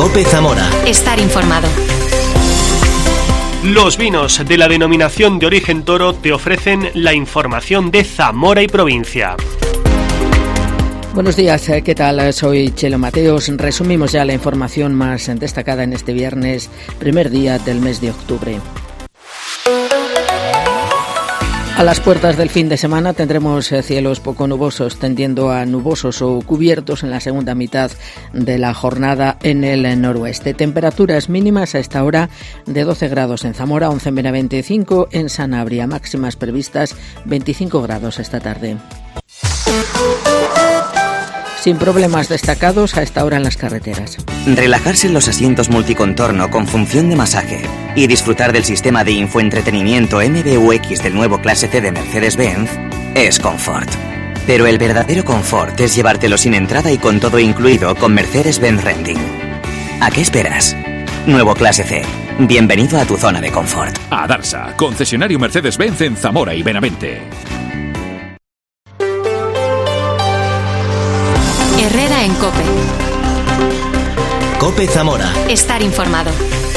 COPE Zamora. Estar informado. Los vinos de la denominación de origen Toro te ofrecen la información de Zamora y provincia. Buenos días, ¿qué tal? Soy Chelo Mateos. Resumimos ya la información más destacada en este viernes, primer día del mes de octubre. A las puertas del fin de semana tendremos cielos poco nubosos, tendiendo a nubosos o cubiertos en la segunda mitad de la jornada en el noroeste. Temperaturas mínimas a esta hora de 12 grados en Zamora, 11 en Benavente, 5 en Sanabria. Máximas previstas 25 grados esta tarde. Sin problemas destacados a esta hora en las carreteras. Relajarse en los asientos multicontorno con función de masaje y disfrutar del sistema de infoentretenimiento MBUX del nuevo Clase C de Mercedes-Benz es confort. Pero el verdadero confort es llevártelo sin entrada y con todo incluido con Mercedes-Benz Renting. ¿A qué esperas? Nuevo Clase C. Bienvenido a tu zona de confort. Adarsa, concesionario Mercedes-Benz en Zamora y Benavente. Herrera en COPE. COPE Zamora. Estar informado.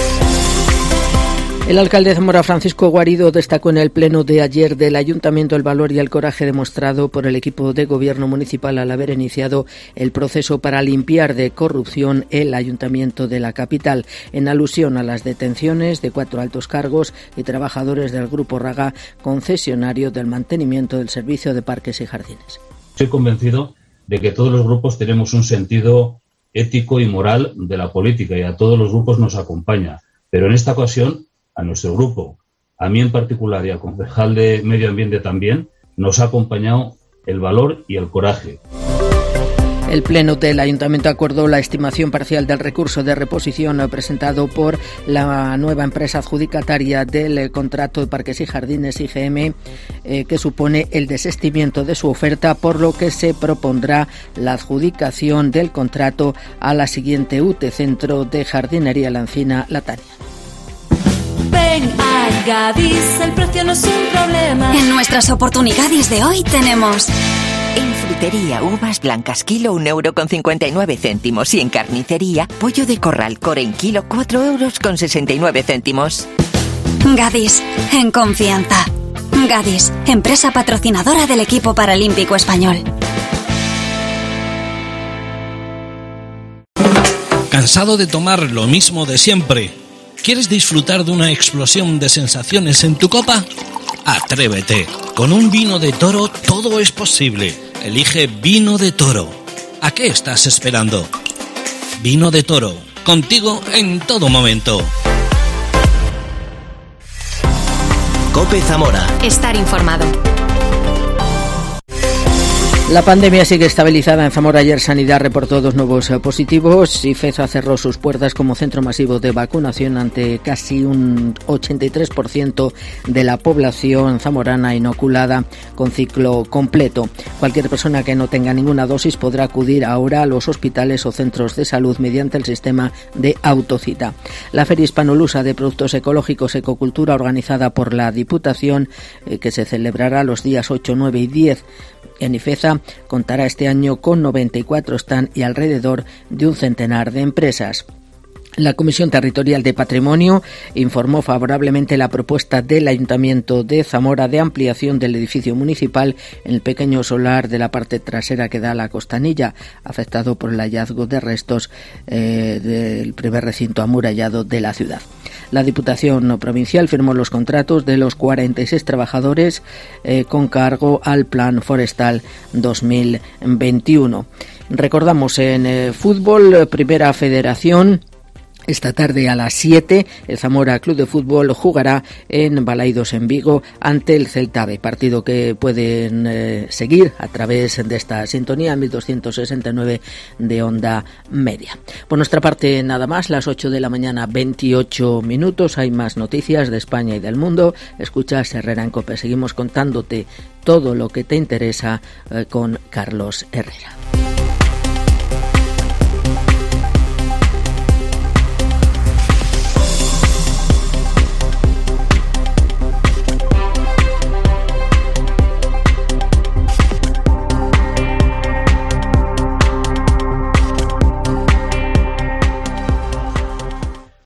El alcalde de Zamora, Francisco Guarido, destacó en el pleno de ayer del Ayuntamiento el valor y el coraje demostrado por el equipo de gobierno municipal al haber iniciado el proceso para limpiar de corrupción el Ayuntamiento de la capital, en alusión a las detenciones de 4 altos cargos y trabajadores del Grupo Raga, concesionario del mantenimiento del servicio de parques y jardines. Estoy convencido de que todos los grupos tenemos un sentido ético y moral de la política y a todos los grupos nos acompaña. Pero en esta ocasión, a nuestro grupo, a mí en particular y al concejal de Medio Ambiente también, nos ha acompañado el valor y el coraje. El Pleno del Ayuntamiento acordó la estimación parcial del recurso de reposición presentado por la nueva empresa adjudicataria del contrato de Parques y Jardines IGM, que supone el desistimiento de su oferta, por lo que se propondrá la adjudicación del contrato a la siguiente UTE, Centro de Jardinería La Encina, La Tania. Ven a Gadis, el precio no es un problema. En nuestras oportunidades de hoy tenemos... En frutería, uvas blancas kilo 1,59 €, y en carnicería, pollo de corral core en kilo 4,69 €. Gadis, en confianza. Gadis, empresa patrocinadora del equipo paralímpico español. ¿Cansado de tomar lo mismo de siempre? ¿Quieres disfrutar de una explosión de sensaciones en tu copa? Atrévete. Con un vino de Toro todo es posible. Elige Vino de Toro. ¿A qué estás esperando? Vino de Toro, contigo en todo momento. COPE Zamora. Estar informado. La pandemia sigue estabilizada en Zamora. Ayer Sanidad reportó 2 nuevos positivos y Feza cerró sus puertas como centro masivo de vacunación ante casi un 83% de la población zamorana inoculada con ciclo completo. Cualquier persona que no tenga ninguna dosis podrá acudir ahora a los hospitales o centros de salud mediante el sistema de autocita. La Feria Hispanolusa de Productos Ecológicos Ecocultura, organizada por la Diputación, que se celebrará los días 8, 9 y 10 en Ifeza, contará este año con 94 stand y alrededor de un centenar de empresas. La Comisión Territorial de Patrimonio informó favorablemente la propuesta del Ayuntamiento de Zamora de ampliación del edificio municipal en el pequeño solar de la parte trasera que da a la Costanilla, afectado por el hallazgo de restos del primer recinto amurallado de la ciudad. La Diputación Provincial firmó los contratos de los 46 trabajadores con cargo al Plan Forestal 2021. Recordamos en fútbol, Primera Federación. Esta tarde a las 7, el Zamora Club de Fútbol jugará en Balaidos, en Vigo, ante el Celta B, partido que pueden seguir a través de esta sintonía 1269 de onda media. Por nuestra parte, nada más, las 8 de la mañana, 28 minutos. Hay más noticias de España y del mundo. Escuchas Herrera en COPE. Seguimos contándote todo lo que te interesa con Carlos Herrera.